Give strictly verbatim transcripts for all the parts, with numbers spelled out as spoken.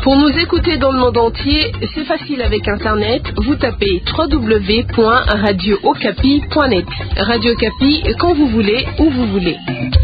Pour nous écouter dans le monde entier, c'est facile avec Internet. Vous tapez w w w point radio okapi point net. Radio Okapi, quand vous voulez, où vous voulez.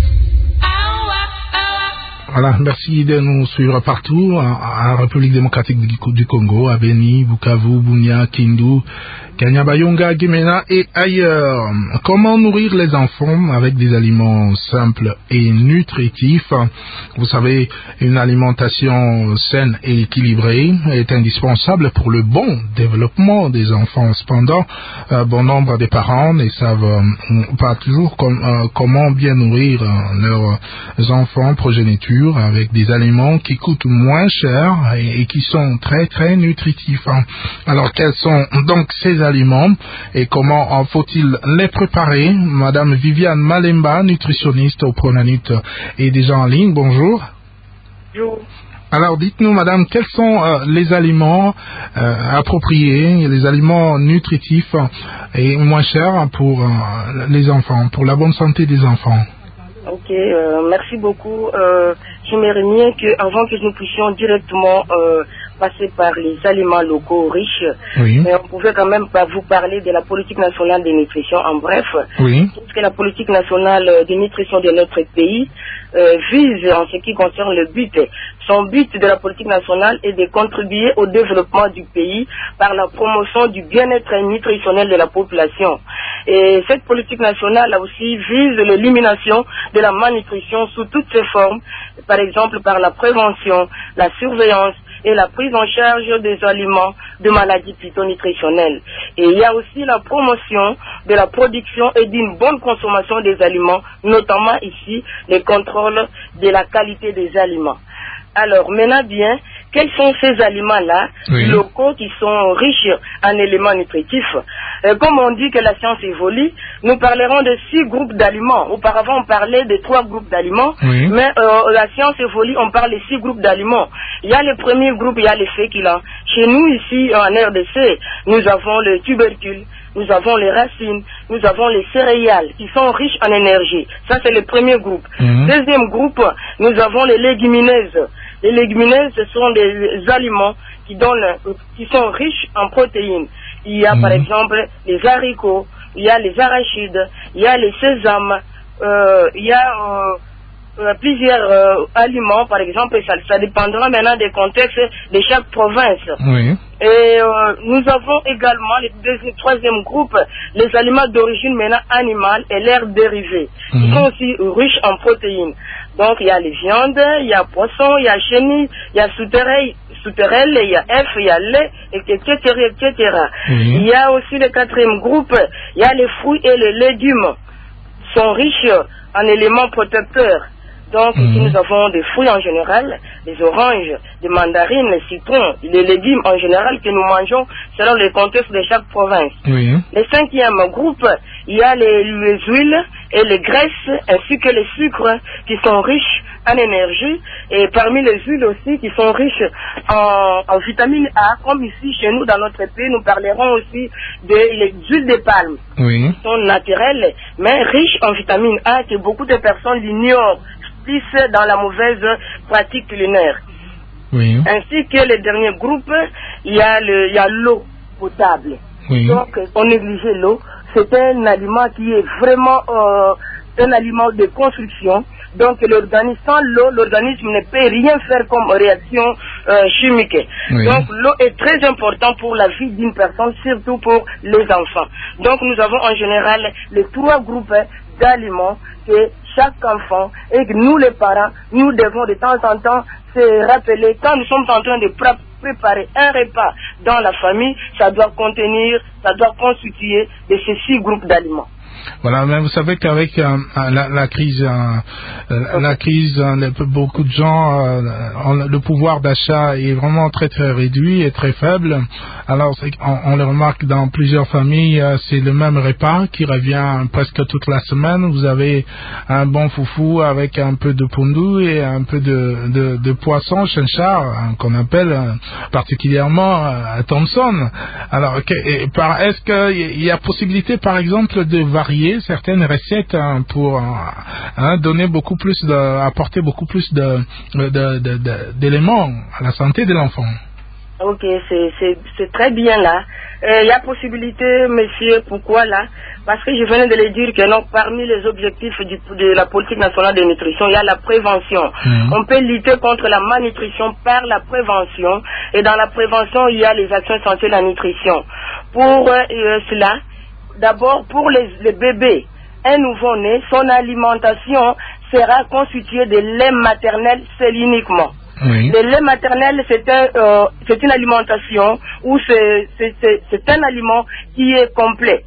Voilà, merci de nous suivre partout, en République démocratique du Congo, à Beni, Bukavu, Bunia, Kindu, Kanyabayonga, Gemena et ailleurs. Comment nourrir les enfants avec des aliments simples et nutritifs? Vous savez, une alimentation saine et équilibrée est indispensable pour le bon développement des enfants. Cependant, euh, bon nombre des parents ne savent euh, pas toujours com euh, comment bien nourrir euh, leurs enfants progéniture avec des aliments qui coûtent moins cher et, et qui sont très très nutritifs. Alors, quels sont donc ces aliments et comment faut-il les préparer? Madame Viviane Malemba, nutritionniste au Pronanut, est déjà en ligne. Bonjour. Bonjour. Alors, dites-nous, madame, quels sont euh, les aliments euh, appropriés, les aliments nutritifs et moins chers pour euh, les enfants, pour la bonne santé des enfants? Ok, euh, merci beaucoup. Euh, J'aimerais bien qu'avant que nous puissions directement euh, passer par les aliments locaux riches, oui. mais on pouvait quand même pas vous parler de la politique nationale de nutrition en bref. Oui. Parce que la politique nationale de nutrition de notre pays euh, vise en ce qui concerne le but. Son but de la politique nationale est de contribuer au développement du pays par la promotion du bien-être nutritionnel de la population. Et cette politique nationale aussi vise l'élimination de la malnutrition sous toutes ses formes, par exemple par la prévention, la surveillance et la prise en charge des aliments de maladies phytonutritionnelles. Et il y a aussi la promotion de la production et d'une bonne consommation des aliments, notamment ici les contrôles de la qualité des aliments. Alors, maintenant bien, quels sont ces aliments-là, oui. locaux, qui sont riches en éléments nutritifs? euh, Comme on dit que la science évolue, nous parlerons de six groupes d'aliments. Auparavant, on parlait de trois groupes d'aliments, oui. mais euh, la science évolue, on parle de six groupes d'aliments. Il y a le premier groupe, il y a les féculents. Chez nous, ici, en R D C, nous avons le tubercule, nous avons les racines, nous avons les céréales qui sont riches en énergie. Ça, c'est le premier groupe. Mmh. Deuxième groupe, nous avons les légumineuses. Les légumineuses, ce sont des aliments qui donnent, qui sont riches en protéines. Il y a mmh. par exemple les haricots, il y a les arachides, il y a les sésames, euh, il y a euh, euh, plusieurs euh, aliments, par exemple, ça, ça dépendra maintenant des contextes de chaque province. Oui. Et euh, nous avons également le deuxième, troisième groupe, les aliments d'origine maintenant animale et leurs dérivés. Mmh. Ils sont aussi riches en protéines. Donc il y a les viandes, il y a poisson, il y a chenille, il y a souterrain, souterraine, il y a œuf, il y a lait, et cetera, et cetera. Mmh. Il y a aussi le quatrième groupe, il y a les fruits et les légumes, sont riches en éléments protecteurs. Donc mmh. ici nous avons des fruits en général, des oranges, des mandarines, les citrons, les légumes en général que nous mangeons selon les contextes de chaque province. Mmh. Le cinquième groupe, il y a les, les huiles et les graisses ainsi que les sucres qui sont riches en énergie, et parmi les huiles aussi qui sont riches en, en vitamine A, comme ici chez nous dans notre pays, nous parlerons aussi des huiles de palme, oui. qui sont naturelles mais riches en vitamine A que beaucoup de personnes l'ignorent dans la mauvaise pratique culinaire. Oui. Ainsi que le dernier groupe, il y a le, il y a l'eau potable. Oui. Donc, on néglige l'eau. C'est un aliment qui est vraiment euh, un aliment de construction. Donc, l'organisme, sans l'eau, l'organisme ne peut rien faire comme réaction euh, chimique. Oui. Donc, l'eau est très importante pour la vie d'une personne, surtout pour les enfants. Donc, nous avons en général les trois groupes d'aliments que chaque enfant et que nous les parents, nous devons de temps en temps se rappeler quand nous sommes en train de préparer un repas dans la famille, ça doit contenir, ça doit constituer de ces six groupes d'aliments. Voilà, mais vous savez qu'avec euh, la, la crise, euh, la crise, euh, beaucoup de gens, euh, ont, le pouvoir d'achat est vraiment très très réduit et très faible. Alors, on, on le remarque dans plusieurs familles, euh, c'est le même repas qui revient presque toute la semaine. Vous avez un bon foufou avec un peu de pondu et un peu de, de, de poisson chenchar, hein, qu'on appelle euh, particulièrement euh, Thompson. Alors, que, par, est-ce qu'il y a possibilité, par exemple, de varier certaines recettes hein, pour hein, donner beaucoup plus de, apporter beaucoup plus de, de, de, de, d'éléments à la santé de l'enfant. Ok, c'est, c'est, c'est très bien là. Il y a possibilité, monsieur, pourquoi là? Parce que je venais de le dire que non, parmi les objectifs du, de la politique nationale de nutrition, il y a la prévention. Mmh. On peut lutter contre la malnutrition par la prévention. Et dans la prévention, il y a les actions essentielles de la nutrition. Pour euh, cela, d'abord, pour les, les bébés, un nouveau-né, son alimentation sera constituée de lait maternel seul uniquement. Oui. Le lait maternel, c'est, un, euh, c'est une alimentation où c'est, c'est, c'est, c'est un aliment qui est complet.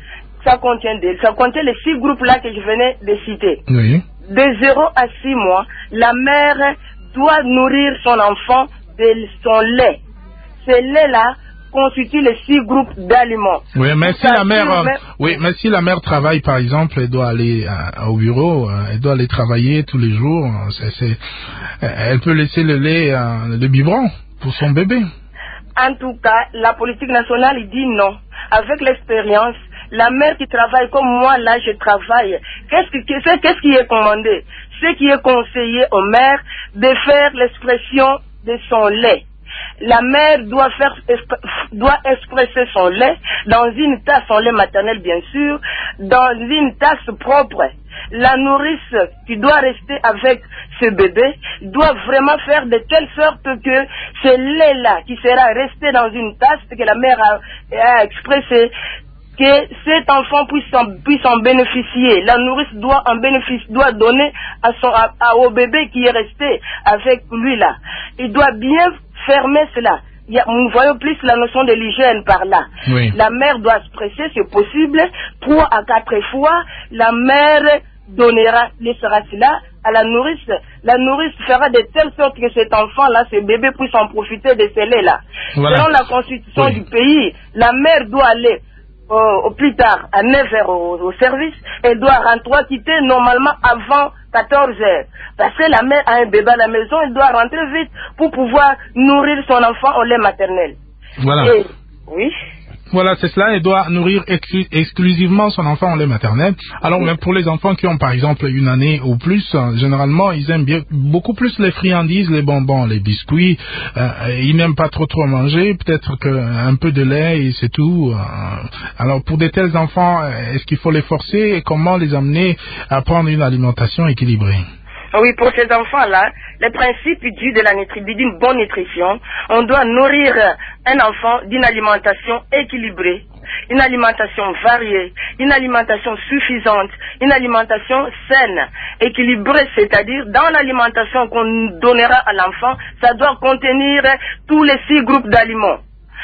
Ça contient, des, ça contient les six groupes-là que je venais de citer. Oui. De zéro à six mois, la mère doit nourrir son enfant de son lait. Ce lait-là constitue les six groupes d'aliments. Oui, mais si la mère, euh, oui, mais si la mère travaille, par exemple, elle doit aller euh, au bureau, euh, elle doit aller travailler tous les jours, c'est, c'est, elle peut laisser le lait, euh, le biberon pour son bébé. En tout cas, la politique nationale, il dit non. Avec l'expérience, la mère qui travaille comme moi, là, je travaille. Qu'est-ce qui, qu'est-ce qui est commandé? Ce qui est conseillé aux mères de faire l'expression de son lait. La mère doit faire, doit expresser son lait dans une tasse, son lait maternel bien sûr, dans une tasse propre. La nourrice qui doit rester avec ce bébé doit vraiment faire de telle sorte que ce lait-là qui sera resté dans une tasse que la mère a, a expressé, que cet enfant puisse en, puisse en bénéficier. La nourrice doit en bénéficier, doit donner à son, à, à, au bébé qui est resté avec lui là. Il doit bien fermer cela. Il y a, nous voyons plus la notion de l'hygiène par là. Oui. La mère doit se presser, c'est possible, trois à quatre fois. La mère donnera, laissera cela à la nourrice. La nourrice fera de telle sorte que cet enfant-là, ce bébé, puisse en profiter de ce lait-là. Voilà. Selon la constitution oui. du pays, la mère doit aller au, au plus tard à neuf heures au, au service. Elle doit rentrer, quitter normalement avant quatorze heures. Parce que la mère a un bébé à la maison, elle doit rentrer vite pour pouvoir nourrir son enfant au lait maternel. Voilà. Et, oui. Voilà, c'est cela. Elle doit nourrir exclu- exclusivement son enfant au lait maternel. Alors, oui. même pour les enfants qui ont, par exemple, une année ou plus, généralement, ils aiment bien, beaucoup plus les friandises, les bonbons, les biscuits. Euh, ils n'aiment pas trop trop manger. Peut-être qu'un peu de lait et c'est tout. Euh, alors, pour de tels enfants, est-ce qu'il faut les forcer et comment les amener à prendre une alimentation équilibrée? Oui, pour ces enfants-là, le principe du de la nutri- d'une bonne nutrition, on doit nourrir un enfant d'une alimentation équilibrée, une alimentation variée, une alimentation suffisante, une alimentation saine, équilibrée, c'est-à-dire dans l'alimentation qu'on donnera à l'enfant, ça doit contenir tous les six groupes d'aliments.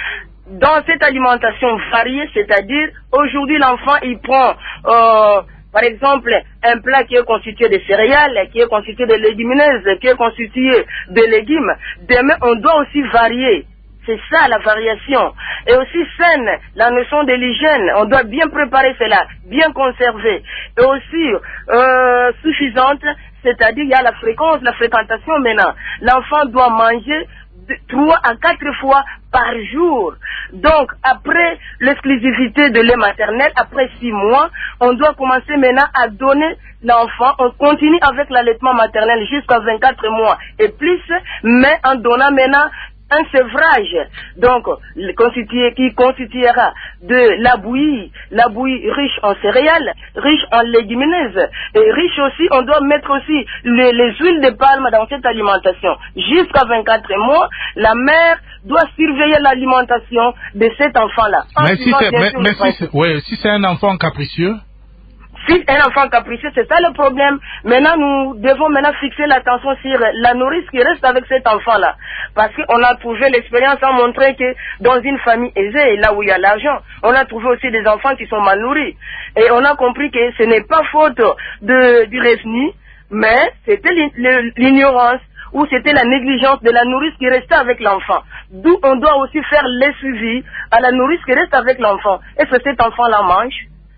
Dans cette alimentation variée, c'est-à-dire aujourd'hui l'enfant il prend euh, par exemple, un plat qui est constitué de céréales, qui est constitué de légumineuses, qui est constitué de légumes. Demain, on doit aussi varier. C'est ça la variation. Et aussi saine, la notion de l'hygiène. On doit bien préparer cela, bien conserver. Et aussi euh, suffisante, c'est-à-dire il y a la fréquence, la fréquentation maintenant. L'enfant doit manger trois à quatre fois par jour. Donc, après l'exclusivité de lait maternel, après six mois, on doit commencer maintenant à donner l'enfant. On continue avec l'allaitement maternel jusqu'à vingt-quatre mois et plus, mais en donnant maintenant un sevrage, donc constitué, qui constituera de la bouillie, la bouillie riche en céréales, riche en légumineuses, et riche aussi, on doit mettre aussi les, les huiles de palme dans cette alimentation. Jusqu'à vingt-quatre mois, la mère doit surveiller l'alimentation de cet enfant-là. Mais, si c'est, mais, mais si, c'est, ouais, si c'est un enfant capricieux? Si un enfant capricieux, c'est ça le problème. Maintenant, nous devons maintenant fixer l'attention sur la nourrice qui reste avec cet enfant-là. Parce qu'on a trouvé, l'expérience a montré que dans une famille aisée, là où il y a l'argent, on a trouvé aussi des enfants qui sont mal nourris. Et on a compris que ce n'est pas faute de, du revenu, mais c'était l'ignorance ou c'était la négligence de la nourrice qui restait avec l'enfant. D'où on doit aussi faire le suivi à la nourrice qui reste avec l'enfant. Est-ce que cet enfant-là mange?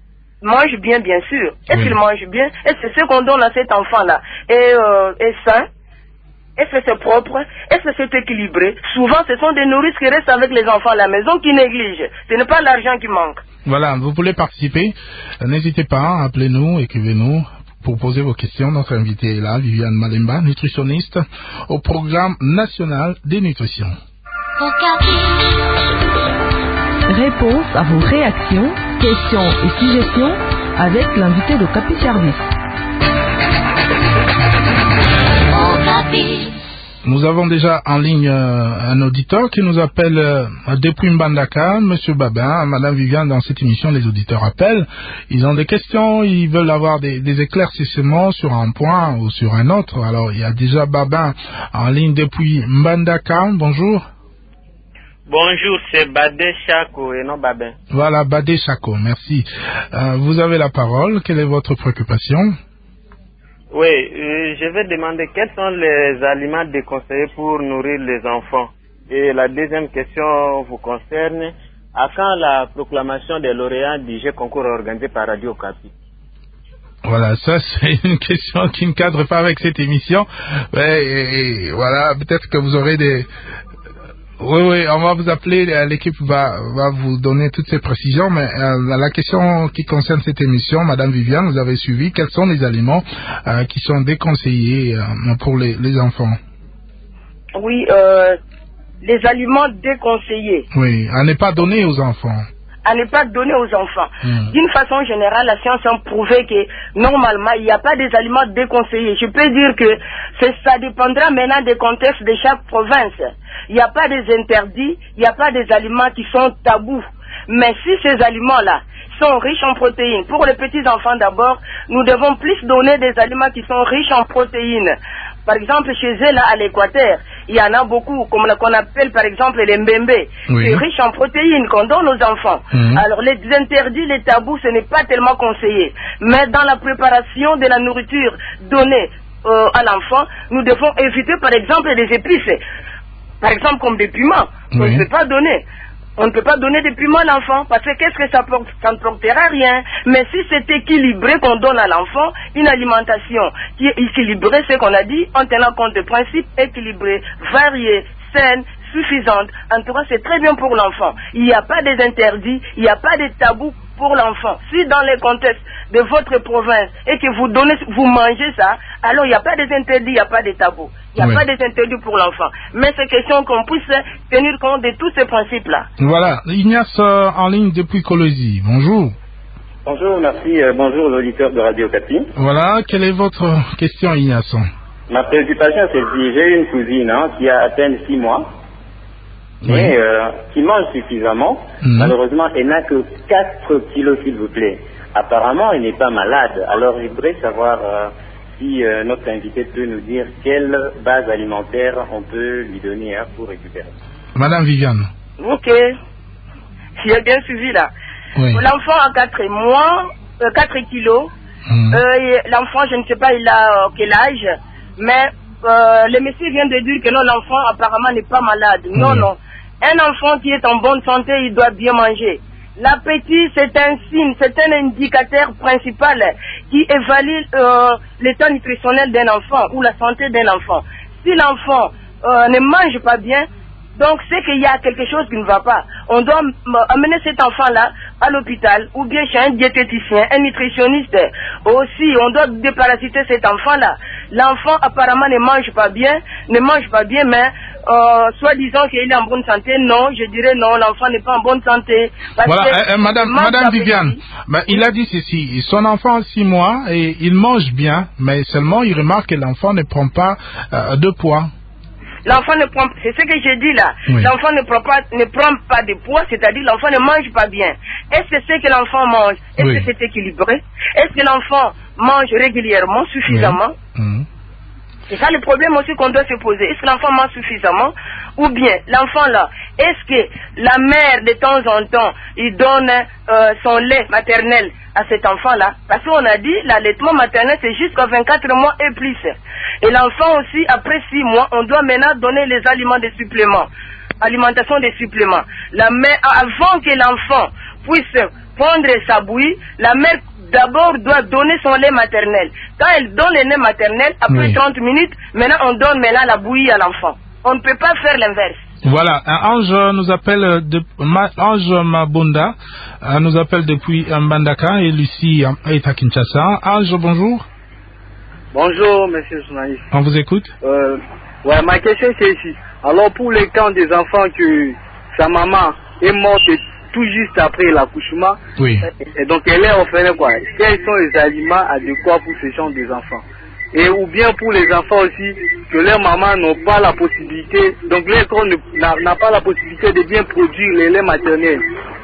Mange bien, bien sûr. Est-ce oui. qu'il mange bien? Est-ce que ce qu'on donne à cet enfant-là est, euh, est sain? Est-ce que c'est propre? Est-ce que c'est équilibré? Souvent, ce sont des nourrices qui restent avec les enfants à la maison qui négligent. Ce n'est pas l'argent qui manque. Voilà, vous voulez participer, n'hésitez pas, appelez-nous, écrivez-nous pour poser vos questions. Notre invité est là, Viviane Malemba, nutritionniste au programme national des nutritions. Réponse à vos réactions, questions et suggestions avec l'invité de Capi Service. Nous avons déjà en ligne euh, un auditeur qui nous appelle euh, depuis Mbandaka, Monsieur Babin, Madame Viviane. Dans cette émission, les auditeurs appellent. Ils ont des questions, ils veulent avoir des, des éclaircissements sur un point ou sur un autre. Alors, il y a déjà Babin en ligne depuis Mbandaka. Bonjour. Bonjour, c'est Badé Chako et non Babin. Voilà, Badé Chako, merci. Euh, vous avez la parole. Quelle est votre préoccupation? Oui, euh, je vais demander quels sont les aliments déconseillés pour nourrir les enfants. Et la deuxième question vous concerne, à quand la proclamation des lauréats du jeu concours organisé par Radio Okapi? Voilà, ça c'est une question qui ne cadre pas avec cette émission. Mais, et, et, voilà, peut-être que vous aurez des... Oui, oui, on va vous appeler, l'équipe va, va vous donner toutes ces précisions, mais euh, la question qui concerne cette émission, Madame Viviane, vous avez suivi, quels sont les aliments euh, qui sont déconseillés euh, pour les, les enfants? Oui, euh, les aliments déconseillés. Oui, à ne pas donner aux enfants. À ne pas donner aux enfants. Mmh. D'une façon générale, la science a prouvé que normalement, il n'y a pas des aliments déconseillés. Je peux dire que ça dépendra maintenant des contextes de chaque province. Il n'y a pas des interdits, il n'y a pas des aliments qui sont tabous. Mais si ces aliments-là sont riches en protéines, pour les petits enfants d'abord, nous devons plus donner des aliments qui sont riches en protéines. Par exemple, chez eux, là, à l'Équateur, il y en a beaucoup, comme qu'on appelle par exemple les mbembe. Oui. C'est riche en protéines qu'on donne aux enfants. Mmh. Alors, les interdits, les tabous, ce n'est pas tellement conseillé. Mais dans la préparation de la nourriture donnée euh, à l'enfant, nous devons éviter par exemple des épices. Par exemple, comme des piments, oui. On ne peut pas donner. On ne peut pas donner des piments à l'enfant parce que qu'est-ce que ça porte? Ça ne portera rien. Mais si c'est équilibré qu'on donne à l'enfant, une alimentation qui est équilibrée, c'est qu'on a dit, en tenant compte des principes équilibrés, variés, saines, suffisantes. En tout cas, c'est très bien pour l'enfant. Il n'y a pas des interdits, il n'y a pas de tabous pour l'enfant. Si dans les contextes de votre province et que vous donnez, vous mangez ça, alors il n'y a pas des interdits, il n'y a pas de tabous. Il n'y a oui. pas des interdits pour l'enfant. Mais c'est question qu'on puisse tenir compte de tous ces principes-là. Voilà. Ignace euh, en ligne depuis Colosie. Bonjour. Bonjour, merci. Euh, bonjour aux auditeurs de Radio Okapi. Voilà. Quelle est votre question, Ignace? Ma préoccupation, c'est que j'ai une cousine hein, qui a à peine six mois, oui. mais euh, qui mange suffisamment. Mmh. Malheureusement, elle n'a que quatre kilos, s'il vous plaît. Apparemment, elle n'est pas malade. Alors, je voudrais savoir... Euh, si euh, notre invité peut nous dire quelle base alimentaire on peut lui donner hein, pour récupérer. Madame Viviane. Ok. J'ai bien suivi là. Oui. L'enfant a quatre mois, euh, quatre kilos. Mmh. Euh, l'enfant, je ne sais pas, il a euh, quel âge, mais euh, le monsieur vient de dire que non, l'enfant apparemment n'est pas malade. Non, mmh. non. Un enfant qui est en bonne santé, il doit bien manger. L'appétit, c'est un signe, c'est un indicateur principal qui évalue euh, l'état nutritionnel d'un enfant ou la santé d'un enfant. Si l'enfant euh, ne mange pas bien, donc c'est qu'il y a quelque chose qui ne va pas. On doit amener cet enfant-là à l'hôpital ou bien chez un diététicien, un nutritionniste. Aussi, on doit déparasiter cet enfant-là. L'enfant apparemment ne mange pas bien, ne mange pas bien, mais euh, soit disant qu'il est en bonne santé, non, je dirais non, l'enfant n'est pas en bonne santé. Parce voilà, que euh, Madame, Madame Viviane, ben, il a dit ceci, son enfant a six mois et il mange bien, mais seulement il remarque que l'enfant ne prend pas euh, de poids. L'enfant ne prend, c'est ce que j'ai dit là. Oui. L'enfant ne prend pas, ne prend pas de poids, c'est-à-dire l'enfant ne mange pas bien. Est-ce que c'est que l'enfant mange? Est-ce oui. que c'est équilibré? Est-ce que l'enfant mange régulièrement, suffisamment? Oui. Mmh. C'est ça le problème aussi qu'on doit se poser. Est-ce que l'enfant mange suffisamment? Ou bien, l'enfant là, est-ce que la mère de temps en temps, il donne euh, son lait maternel à cet enfant-là? Parce qu'on a dit, l'allaitement maternel, c'est jusqu'à vingt-quatre mois et plus. Et l'enfant aussi, après six mois, on doit maintenant donner les aliments de supplément. Alimentation des suppléments. La mère, avant que l'enfant puisse prendre sa bouillie, la mère d'abord doit donner son lait maternel. Quand elle donne le lait maternel, après oui. trente minutes, maintenant on donne maintenant la bouillie à l'enfant. On ne peut pas faire l'inverse. Voilà, Ange nous appelle de Ange Mabonda nous appelle depuis Mbandaka et Lucie est à Kinshasa. Ange, bonjour. Bonjour, monsieur le journaliste. On vous écoute. Euh, ouais, ma question c'est ici. Alors pour les cas des enfants que sa maman est morte tout juste après l'accouchement, oui. Et donc elle est orpheline quoi. Quels sont les aliments adéquats pour ce genre des enfants? Et ou bien pour les enfants aussi, que leurs mamans n'ont pas la possibilité, donc leur corps n'a pas la possibilité de bien produire les laits maternels.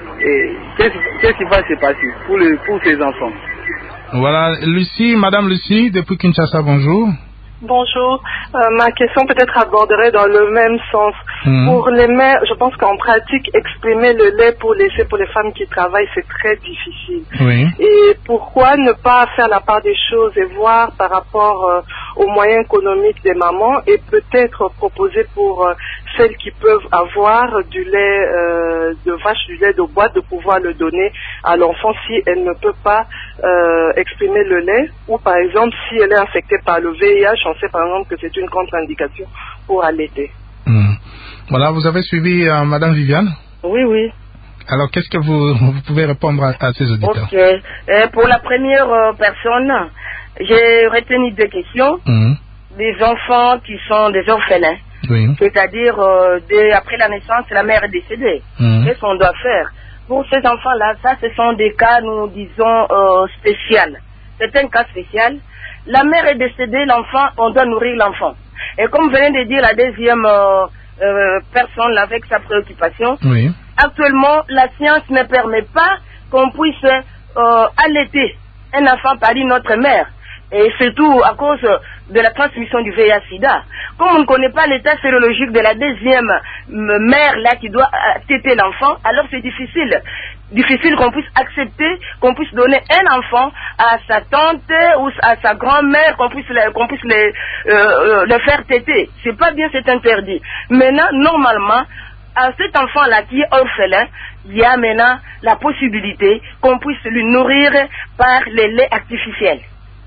Et qu'est-ce qui va se passer pour, le, pour ces enfants? Voilà, Lucie, Madame Lucie, depuis Kinshasa, bonjour. Bonjour, euh, ma question peut-être aborderait dans le même sens. Mmh. Pour les mères, je pense qu'en pratique, exprimer le lait pour laisser pour les femmes qui travaillent, c'est très difficile. Oui. Et pourquoi ne pas faire la part des choses et voir par rapport euh, aux moyens économiques des mamans et peut-être proposer pour euh, celles qui peuvent avoir du lait euh, de vache, du lait de boîte, de pouvoir le donner à l'enfant si elle ne peut pas euh, exprimer le lait, ou par exemple si elle est infectée par le V I H, on sait par exemple que c'est une contre-indication pour allaiter. Mmh. Voilà, vous avez suivi euh, Madame Viviane? Oui, oui. Alors, qu'est-ce que vous, vous pouvez répondre à, à ces auditeurs? Ok. Euh, pour la première euh, personne, j'ai retenu deux questions. Mmh. Des enfants qui sont des orphelins. Oui. C'est-à-dire, euh, dès, après la naissance, la mère est décédée. Mmh. Qu'est-ce qu'on doit faire? Pour ces enfants-là, ça, ce sont des cas, nous disons, euh, spéciaux. C'est un cas spécial. La mère est décédée, l'enfant, on doit nourrir l'enfant. Et comme venait de dire la deuxième euh, euh, personne avec sa préoccupation, oui. Actuellement, la science ne permet pas qu'on puisse euh, allaiter un enfant par une autre mère. Et surtout à cause de la transmission du V I H sida. Comme on ne connaît pas l'état sérologique de la deuxième mère là qui doit téter l'enfant, alors c'est difficile. Difficile qu'on puisse accepter, qu'on puisse donner un enfant à sa tante ou à sa grand-mère, qu'on puisse, le, qu'on puisse le, euh, le faire téter. C'est pas bien, c'est interdit. Maintenant, normalement, à cet enfant-là qui est orphelin, il y a maintenant la possibilité qu'on puisse lui nourrir par les laits artificiels.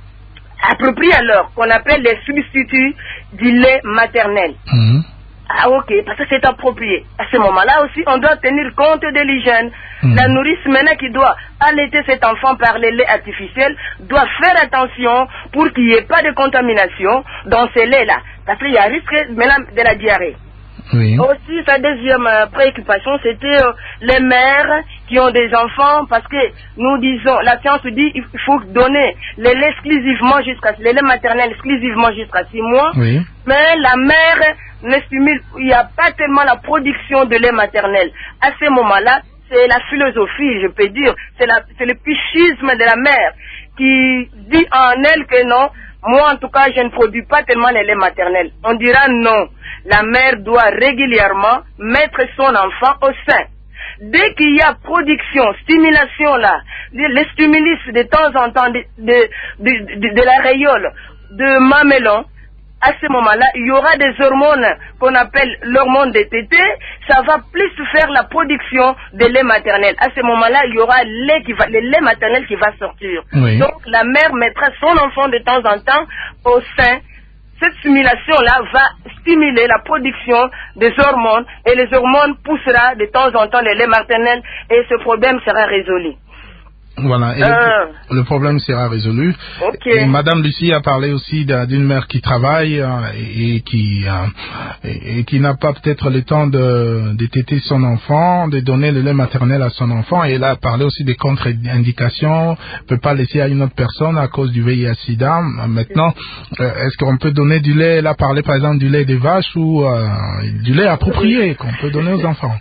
Approprié alors, qu'on appelle les substituts du lait maternel. Mmh. Ah ok, parce que c'est approprié. À ce moment-là aussi, on doit tenir compte de l'hygiène. Mmh. La nourrice maintenant qui doit allaiter cet enfant par les laits artificiels doit faire attention pour qu'il n'y ait pas de contamination dans ces laits-là. Parce qu'il y a risque maintenant de la diarrhée. Oui. Aussi, sa deuxième euh, préoccupation, c'était euh, les mères qui ont des enfants, parce que nous disons, la science dit il faut donner les laits exclusivement jusqu'à les laits maternels exclusivement jusqu'à six mois. Oui. Mais la mère ne stimule, il n'y a pas tellement la production de lait maternel. À ce moment-là, c'est la philosophie, je peux dire, c'est la, c'est le psychisme de la mère qui dit en elle que non. Moi, en tout cas, je ne produis pas tellement les laits maternels. On dira non. La mère doit régulièrement mettre son enfant au sein. Dès qu'il y a production, stimulation là, les stimulus de temps en temps de, de, de, de, de la rayole, de mamelon, à ce moment-là, il y aura des hormones qu'on appelle l'hormone de tété, ça va plus faire la production de lait maternel. À ce moment-là, il y aura lait qui va, le lait maternel qui va sortir. Oui. Donc, la mère mettra son enfant de temps en temps au sein. Cette stimulation-là va stimuler la production des hormones et les hormones poussera de temps en temps le lait maternel et ce problème sera résolu. Voilà, et euh, le, le problème sera résolu. Okay. Et Madame Lucie a parlé aussi d'une mère qui travaille euh, et, et qui euh, et, et qui n'a pas peut-être le temps de, de téter son enfant, de donner le lait maternel à son enfant. Et elle a parlé aussi des contre-indications, ne peut pas laisser à une autre personne à cause du V I H sida. Maintenant, euh, est-ce qu'on peut donner du lait, elle a parlé par exemple du lait des vaches ou euh, du lait approprié qu'on peut donner aux enfants?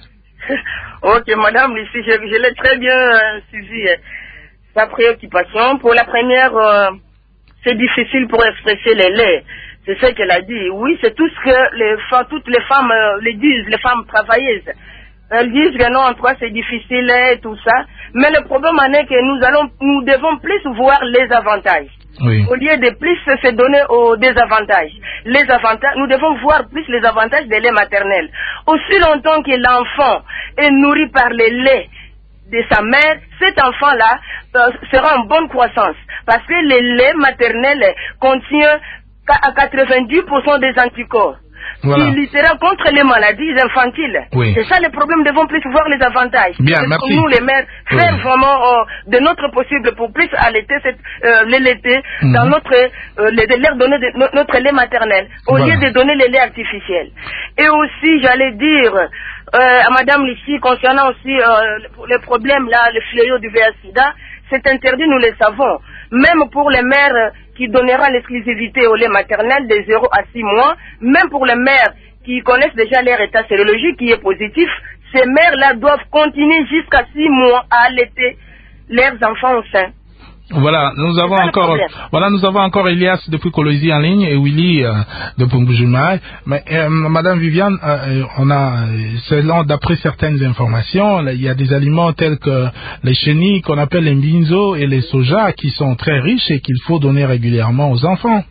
Ok, Madame Lucie, je, je l'ai très bien euh, suivi. Euh, sa préoccupation. Pour la première, euh, c'est difficile pour expresser les laits. C'est ce qu'elle a dit. Oui, c'est tout ce que les femmes, toutes les femmes euh, les disent, les femmes travailleuses. Elles disent que non, en tout cas, c'est difficile et tout ça. Mais le problème en est que nous allons, nous devons plus voir les avantages. Oui. Au lieu de plus se donner aux désavantages. Les avantages, nous devons voir plus les avantages des laits maternels. Aussi longtemps que l'enfant est nourri par les laits de sa mère, cet enfant-là euh, sera en bonne croissance. Parce que le lait maternel contient à quatre-vingt-dix pour cent des anticorps. voilà. qui luttera contre les maladies infantiles. Oui. C'est ça le problème, nous devons plus voir les avantages. Bien, Parce merci. que nous, les mères, Oui. faire vraiment euh, de notre possible pour plus allaiter, cette, euh, les laiter mm-hmm. dans notre, euh, les, leur donner de, no, notre lait maternel, au voilà. lieu de donner les laits artificiels. Et aussi, j'allais dire euh, à Madame ici, concernant aussi euh, les problèmes là, le fléau du V I H sida, c'est interdit, nous le savons. Même pour les mères qui donneront l'exclusivité au lait maternel de zéro à six mois, même pour les mères qui connaissent déjà leur état sérologique qui est positif, ces mères-là doivent continuer jusqu'à six mois à allaiter leurs enfants au sein. Voilà, nous avons encore, voilà, nous avons encore Elias depuis Colosie en ligne et Willy euh, de Pumbujumaï. Mais euh, Madame Viviane, euh, on a, selon d'après certaines informations, il y a des aliments tels que les chenilles qu'on appelle les mbinzo et les soja qui sont très riches et qu'il faut donner régulièrement aux enfants.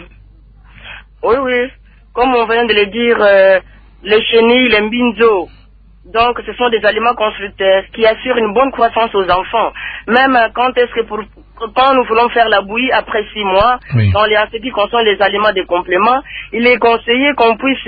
Oui, oui, comme on vient de le dire, euh, les chenilles, les mbinzo. Donc, ce sont des aliments constructeurs qui assurent une bonne croissance aux enfants. Même quand est-ce que pour, quand nous voulons faire la bouillie après six mois, oui. dans les en ce qui concerne les aliments de complément, il est conseillé qu'on puisse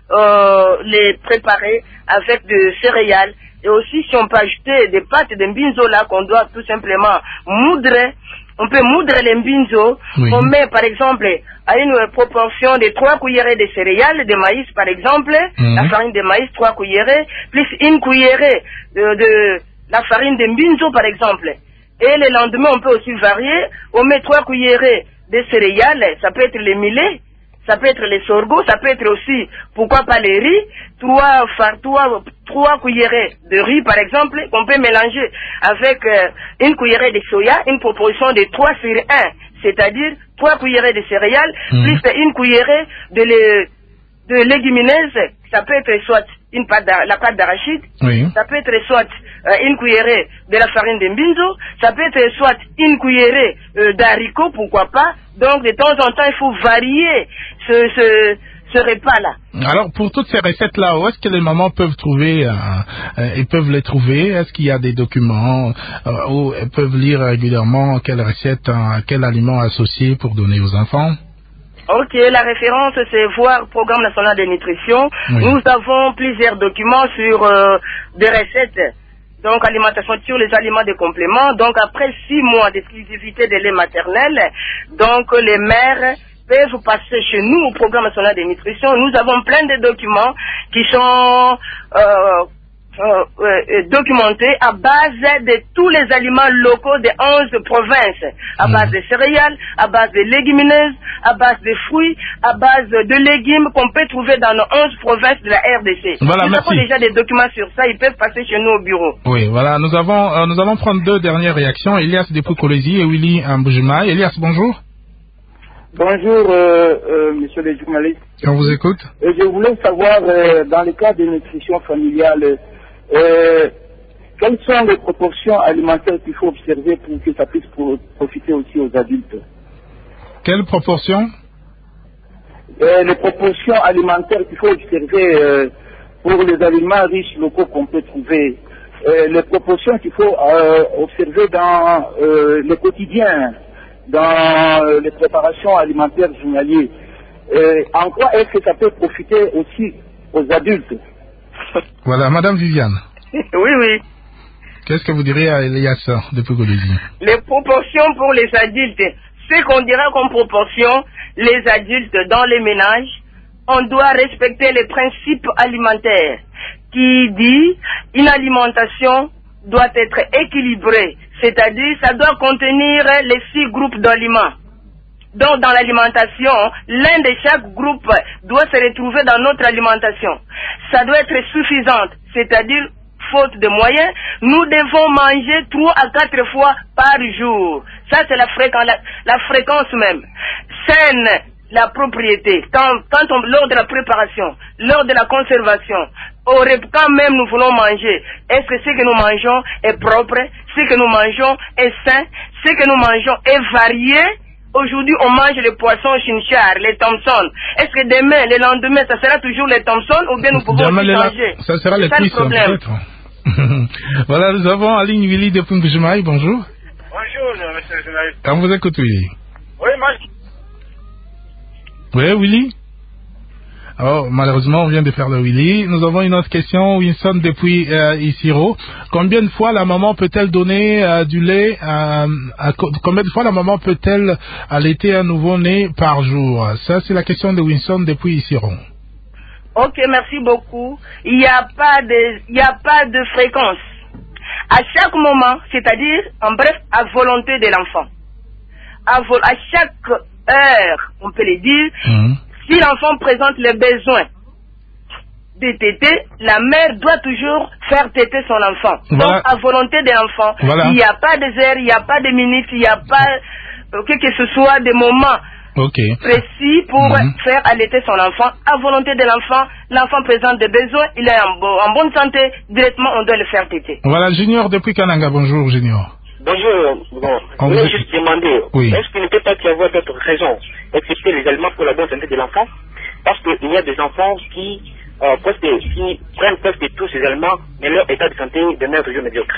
euh, les préparer avec de céréales. Et aussi, si on peut ajouter des pâtes de mbinzo là qu'on doit tout simplement moudre, on peut moudre les mbinzo. Oui. On met par exemple à une proportion de trois cuillerées de céréales, de maïs par exemple, mmh. la farine de maïs, trois cuillerées, plus une cuillerée de, de la farine de mbinzo par exemple. Et le lendemain, on peut aussi varier, on met trois cuillerées de céréales, ça peut être les millets, ça peut être les sorgho, ça peut être aussi, pourquoi pas les riz, trois, trois, trois cuillerées de riz par exemple, qu'on peut mélanger avec euh, une cuillerée de soya, une proportion de trois sur un, c'est-à-dire trois cuillerées de céréales, mmh. plus une cuillerée de, le, de légumineuses, ça peut être soit une pâte la pâte d'arachide, oui. ça peut être soit euh, une cuillerée de la farine de mbinzo, ça peut être soit une cuillerée euh, d'haricots, pourquoi pas. Donc de temps en temps, il faut varier ce, ce, ce repas-là. Alors pour toutes ces recettes-là, où est-ce que les mamans peuvent trouver, euh, euh, ils peuvent les trouver? Est-ce qu'il y a des documents euh, où elles peuvent lire régulièrement quelle recette, euh, quel aliment associé pour donner aux enfants? Ok, la référence, c'est voir le Programme national de nutrition. Oui. Nous avons plusieurs documents sur euh, des recettes. Donc, alimentation sur les aliments de complément. Donc, après six mois d'exclusivité de lait maternel, donc les mères peuvent passer chez nous au Programme national de nutrition. Nous avons plein de documents qui sont euh, Euh, euh, documenté à base de tous les aliments locaux des onze provinces, à base de céréales, à base de légumineuses, à base de fruits, à base de légumes qu'on peut trouver dans nos onze provinces de la R D C. Voilà, nous merci. avons déjà des documents sur ça, ils peuvent passer chez nous au bureau. Oui, voilà, nous avons, euh, nous allons prendre deux dernières réactions, Elias depuis Colosie et Willy Mbujumaï. Elias, bonjour. Bonjour, euh, euh, monsieur le journaliste. On vous écoute. Et je voulais savoir, euh, dans le cas de nutrition familiale, Euh, quelles sont les proportions alimentaires qu'il faut observer pour que ça puisse pro profiter aussi aux adultes? Quelles proportions? euh, Les proportions alimentaires qu'il faut observer euh, pour les aliments riches locaux qu'on peut trouver. Euh, les proportions qu'il faut euh, observer dans euh, le quotidien, dans euh, les préparations alimentaires journalières. Euh, en quoi est-ce que ça peut profiter aussi aux adultes? Voilà, Madame Viviane. Oui, oui. Qu'est-ce que vous diriez à Elias depuis Colosie? Les proportions pour les adultes, ce qu'on dirait comme proportion, les adultes dans les ménages, on doit respecter les principes alimentaires qui dit une alimentation doit être équilibrée, c'est-à-dire ça doit contenir les six groupes d'aliments. Donc, dans l'alimentation, l'un de chaque groupe doit se retrouver dans notre alimentation. Ça doit être suffisant, c'est-à-dire, faute de moyens, nous devons manger trois à quatre fois par jour. Ça, c'est la fréquence, la, la fréquence même. Saine, la propriété, quand, quand on, lors de la préparation, lors de la conservation, au repas, quand même nous voulons manger, est-ce que ce que nous mangeons est propre, ce que nous mangeons est sain, ce que nous mangeons est varié? Aujourd'hui, on mange les poissons chinchard, les Thompson. Est-ce que demain, le lendemain, ça sera toujours les Thompson ou bien nous pouvons aussi changer? Ça sera les cuissons, peut-être. Voilà, nous avons en ligne Willy de Pumbujumaï. Bonjour. Bonjour, monsieur le journaliste. On vous écoute, Willy. Oui, moi. Oui, Willy. Oh, malheureusement, on vient de perdre Willy. Nous avons une autre question, Winston, depuis euh, Isiro. Combien de fois la maman peut-elle donner euh, du lait euh, à, Combien de fois la maman peut-elle allaiter un nouveau-né par jour? Ça, c'est la question de Winston depuis Isiro. Ok, merci beaucoup. Il n'y a pas de, il n'y a pas de fréquence. À chaque moment, c'est-à-dire, en bref, à volonté de l'enfant. À, vo à chaque heure, on peut le dire, mmh. Si l'enfant présente les besoins de téter, la mère doit toujours faire téter son enfant. Voilà. Donc, à volonté de l'enfant, voilà. Il n'y a pas de heures, il n'y a pas de minutes, il n'y a pas euh, que, que ce soit des moments okay. précis pour mmh. faire allaiter son enfant. À volonté de l'enfant, l'enfant présente des besoins, il est en, bo en bonne santé, directement on doit le faire téter. Voilà, Junior depuis Kananga, bonjour Junior. Bonjour, bon, je voulais juste demander, oui. Est-ce qu'il ne peut pas y avoir d'autres raisons, excepté les aliments pour la bonne santé de l'enfant? Parce qu'il y a des enfants qui, euh, presque, qui prennent presque tous ces aliments, mais leur état de santé demeure toujours médiocre.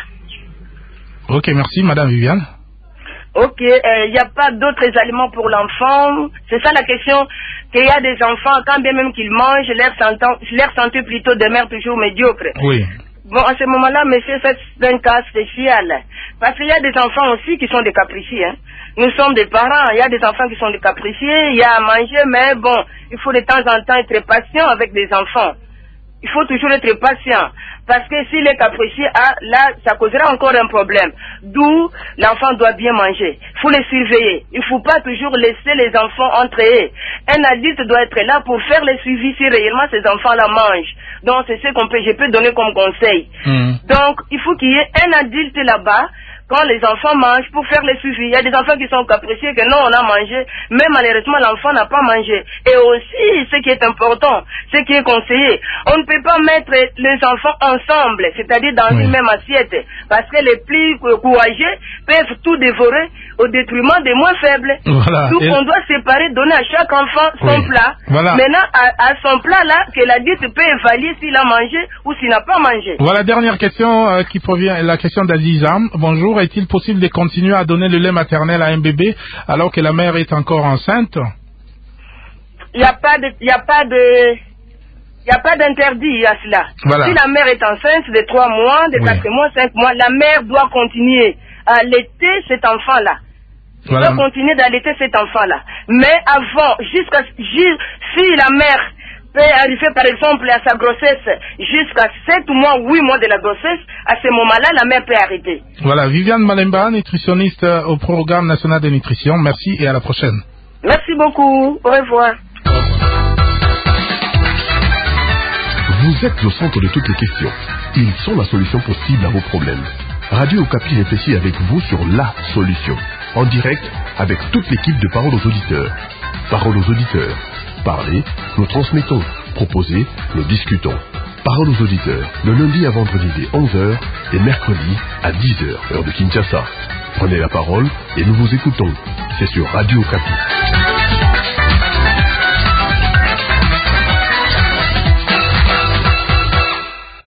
Ok, merci, Madame Viviane. Ok, il euh, n'y a pas d'autres aliments pour l'enfant. C'est ça la question, qu'il y a des enfants, quand bien même qu'ils mangent, leur santé, leur santé plutôt demeure toujours médiocre. Oui. Bon, à ce moment-là, monsieur, c'est un cas spécial. Parce qu'il y a des enfants aussi qui sont des capricieux. Hein. Nous sommes des parents, il y a des enfants qui sont des capricieux, il y a à manger, mais bon, il faut de temps en temps être patient avec des enfants. Il faut toujours être patient. Parce que s'il est capricieux, ah, là, ça causera encore un problème. D'où l'enfant doit bien manger. Il faut les surveiller. Il ne faut pas toujours laisser les enfants entre eux. Un adulte doit être là pour faire le suivi si réellement ces enfants-là mangent. Donc, c'est ce qu'on peut, je peux donner comme conseil. Mmh. Donc, il faut qu'il y ait un adulte là-bas quand les enfants mangent pour faire le suivi. Il y a des enfants qui sont capricieux, que non, on a mangé, mais malheureusement, l'enfant n'a pas mangé. Et aussi, ce qui est important, ce qui est conseillé, on ne peut pas mettre les enfants ensemble, c'est-à-dire dans oui. une même assiette, parce que les plus courageux peuvent tout dévorer au détriment des moins faibles. Voilà. Donc, et... on doit séparer, donner à chaque enfant son oui. plat. Voilà. Maintenant, à, à son plat-là, que l'adulte peut évaluer s'il a mangé ou s'il n'a pas mangé. Voilà, dernière question euh, qui provient, la question d'Azizam. Bonjour. Est-il possible de continuer à donner le lait maternel à un bébé alors que la mère est encore enceinte? Il n'y a pas de, il n'y a pas de, il n'y a pas d'interdit à cela. Voilà. Si la mère est enceinte de trois mois, de quatre oui. mois, cinq mois, la mère doit continuer à allaiter cet enfant-là. Voilà. Doit continuer d'allaiter cet enfant-là. Mais avant, jusqu'à, si la mère peut arriver par exemple à sa grossesse jusqu'à sept mois, huit mois de la grossesse, à ce moment-là, la mère peut arrêter. Voilà, Viviane Malemba, nutritionniste au Programme national de nutrition. Merci et à la prochaine. Merci beaucoup. Au revoir. Vous êtes au centre de toutes les questions. Ils sont la solution possible à vos problèmes. Radio Okapi réfléchit avec vous sur la solution. En direct avec toute l'équipe de Parole aux auditeurs. Parole aux auditeurs. Parlez, nous transmettons. Proposez, nous discutons. Parole aux auditeurs, le lundi à vendredi dès onze heures et mercredi à dix heures, heure de Kinshasa. Prenez la parole et nous vous écoutons. C'est sur Radio Okapi.